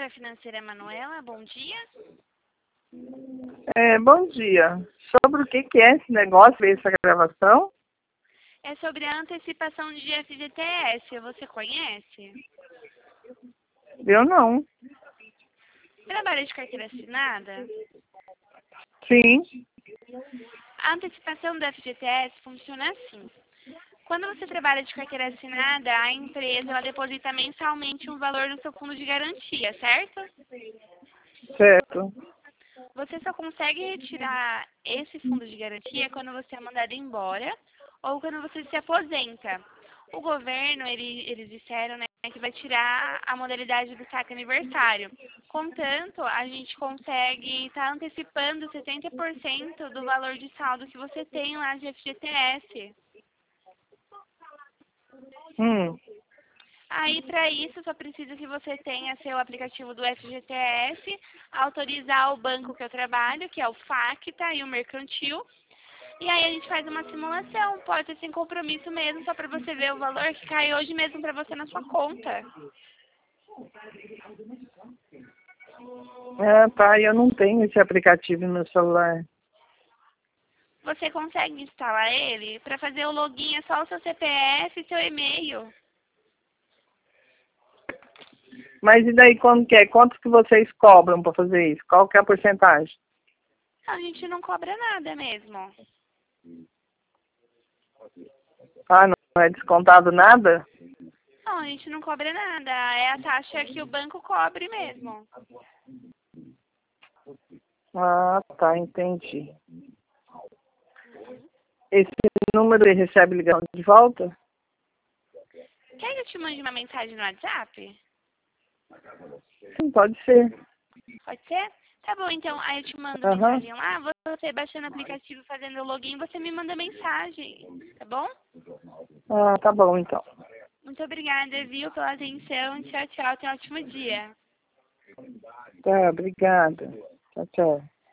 Assessora financeira Manuela, bom dia. Bom dia. Sobre o que é esse negócio, essa gravação? É sobre a antecipação de FGTS, você conhece? Eu não. Trabalha de carteira assinada? Sim. A antecipação do FGTS funciona assim. Quando você trabalha de carteira assinada, a empresa ela deposita mensalmente um valor no seu fundo de garantia, certo? Certo. Você só consegue retirar esse fundo de garantia quando você é mandado embora ou quando você se aposenta. O governo, eles disseram, né, que vai tirar a modalidade do saque aniversário. Contanto, a gente consegue estar antecipando 70% do valor de saldo que você tem lá de FGTS. Aí, para isso, só precisa que você tenha seu aplicativo do FGTS, autorizar o banco que eu trabalho, que é o Facta e o Mercantil, e aí a gente faz uma simulação, pode ser sem compromisso mesmo, só para você ver o valor que cai hoje mesmo para você na sua conta. Tá. Eu não tenho esse aplicativo no celular. Você consegue instalar ele? Para fazer o login é só o seu CPF e seu e-mail. Mas e daí como que é? Quanto que vocês cobram para fazer isso? Qual que é a porcentagem? A gente não cobra nada mesmo. Não é descontado nada? Não, a gente não cobra nada. É a taxa que o banco cobre mesmo. Tá, entendi. Esse número aí recebe ligação de volta? Quer que eu te mande uma mensagem no WhatsApp? Sim, pode ser. Pode ser? Tá bom, então. Aí eu te mando mensagem lá. Você baixando o aplicativo, fazendo o login, você me manda mensagem. Tá bom? Tá bom, então. Muito obrigada, viu, pela atenção. Tchau, tchau. Tenha um ótimo dia. Tá, obrigada. Tchau, tchau.